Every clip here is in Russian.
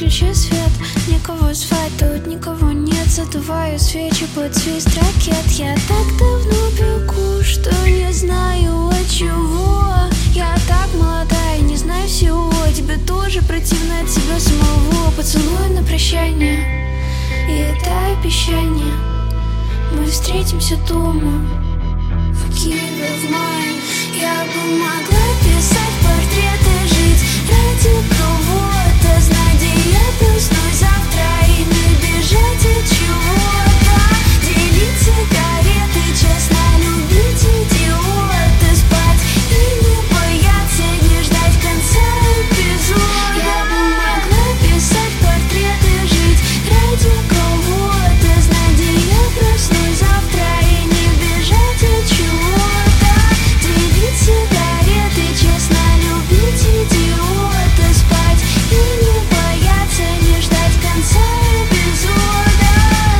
выключи свет, никого звать, тут никого нет. Задуваю свечи под свист ракет. Я так давно бегу, что не знаю от чего. Я так молодая, не знаю всего. Тебе тоже противно от себя самого. Поцелуй на прощание и это обещание. Мы встретимся дома в Киеве в мае. Я бы могла писать портреты, жить ради кого-то, знать, где я проснусь завтра и не бежать от чего-то. Делить сигареты, честно любить идиота, спать и не бояться, не ждать конца эпизода. Я бы могла писать портреты, жить ради кого-то, знать, где я проснусь завтра и не бежать от чего-то. Делить сигареты, честно любить идиота, спать и не бояться, не ждать конца эпизода.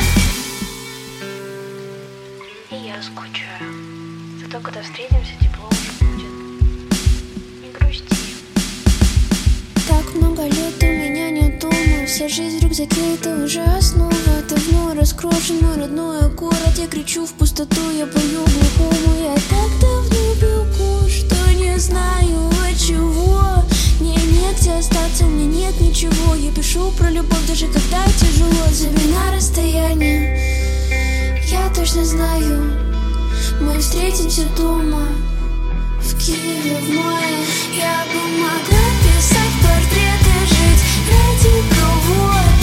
И я скучаю. Зато когда встретимся, тепло уже будет. Не грусти. Так много лет у меня нет дома. Вся жизнь в рюкзаке, это уже основа. Давно раскрошен мой родной город. Я кричу в пустоту, я пою глухому. Я так давно бегу, что не знаю от чего. Мне негде остаться, мне нет ничего. Я пишу про любовь, даже когда тяжело. Зови на расстояние, я точно знаю. Мы встретимся дома в Киеве в мае. Я бы могла писать портреты, жить ради кого-то.